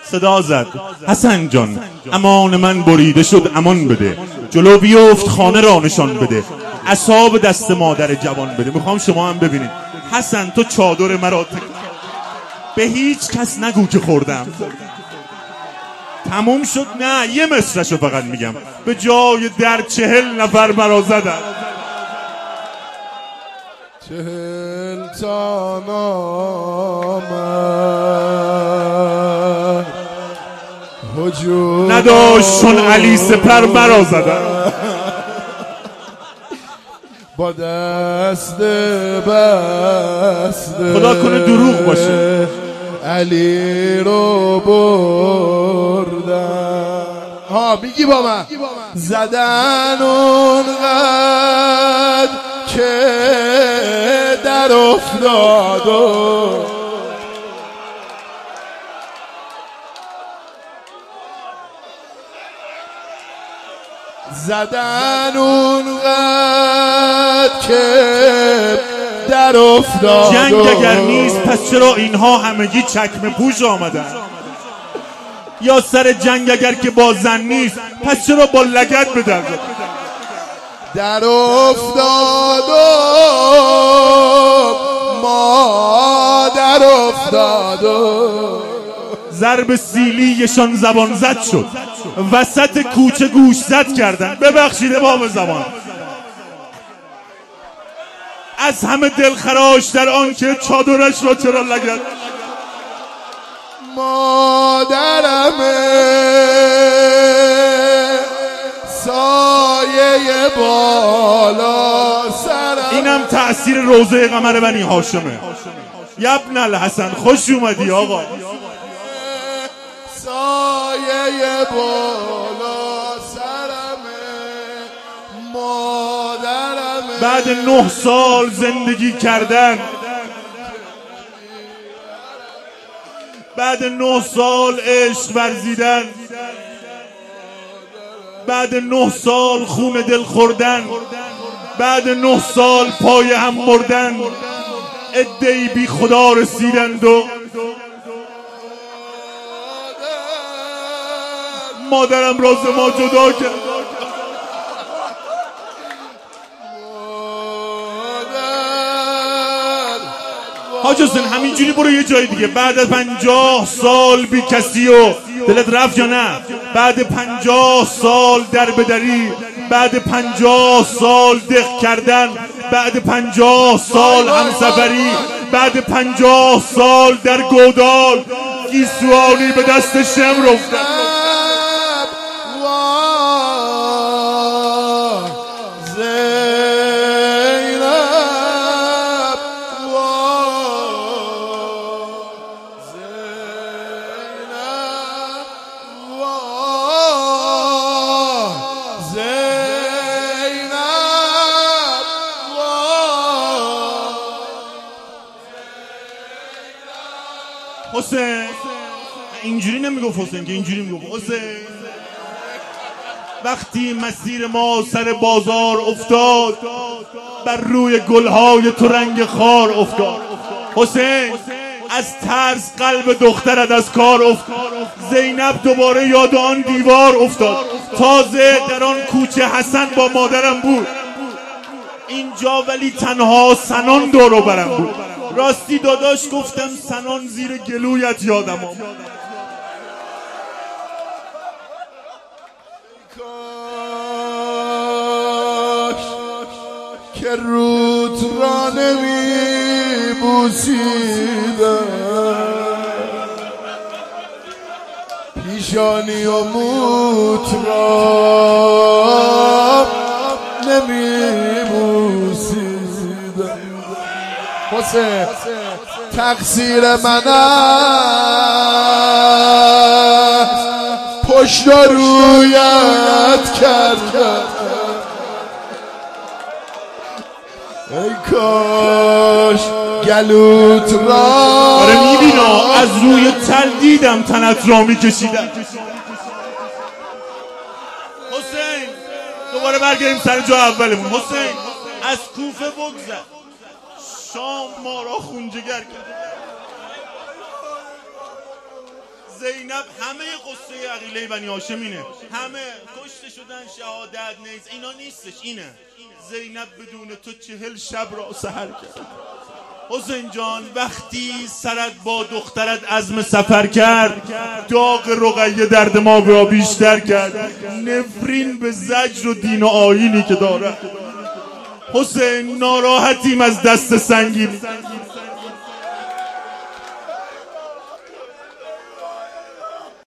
صدا زد حسن جان امان من بریده شد امان بده، جلو بیفت خانه را نشان بده، عصا دست مادر جوان بده. میخوام شما هم ببینید. حسن تو چادر مرا به هیچ کس نگو که خوردم. تموم شد؟ نه، یه مصرشو فقط میگم. به جای در 40 نفر مرا زدن. 40 تا نامه هجوم نداشت چون علی سپر مرا زدن. با دست بسته خدا کنه دروغ باشه علی رو بردن. ها میگی با من زدن اونقدر که در افتاد و زدن اونقدر که در افتاد. جنگ اگر نیست پس چرا اینها همگی چکمه پوش آمدن؟ یا سر جنگ اگر که با زن نیست پس چرا با لگد به در در افتاد و مادر افتاد و ضرب سیلیشان زبان زد شد، وسط کوچه گوش زد کردن. ببخشید امام زمان، از همه دلخراش در آن که چادرش را چرا لگد. مادرمه سایه بالا سرم. اینم تأثیر روضه قمر بنی هاشمه. یبن الحسن خوش اومدی آقا. سایه بالا سرمه مادرمه. بعد 9 سال زندگی کردن، بعد 9 سال عشق ورزیدن، بعد 9 سال خون دل خوردن، بعد 9 سال پای هم مردن، عده‌ای بی خدا رسیدند و مادرم راز ما جدا کرد. حاج حسین همینجوری برو یه جای دیگه. بعد از 50 سال بی کسی و دلت رفت یا نه؟ بعد 50 سال در بدری، بعد 50 سال دق کردن، بعد 50 سال همسفری، بعد 50 سال در گودال گیسوانی به دست شم رفتن. حسین اینجوری نمیگفت، حسین که اینجوری میگفت. حسین وقتی مسیر ما سر بازار افتاد، بر روی گلهای تو رنگ خار افتاد. حسین از ترس قلب دخترت از کار افتاد. زینب دوباره یاد آن دیوار افتاد. تازه در آن کوچه حسن با مادرم بود، اینجا ولی تنها سنان دور و برم بود. راستی داداش گفتم سنان زیر گلویت یادم آمد. کاش که رود را نمی بوسیدم، پیشانی و موت را نمی بوسیدم. حسین تقصیر من است، پشت رویت کردم. ای کاش گلوت را آره میبینا از روی تل دیدم تنت را میکشیدم. حسین دوباره برگردیم سر جا اولمون. حسین از کوفه بگذر، شام ما را خونجگر کرد. زینب همه قصه عقیله بنی هاشم اینه، همه کشته شدن، شهادت نیز اینا نیستش، اینه زینب بدون تو 40 شب را سحر کرد. حسین جان وقتی سرت با دخترت عزم سفر کرد، داغ رقیه در دماغ را بیشتر کرد، نفرین به زجر و دین و آیینی که داره. حسین ناراحتیم از دست سنگین،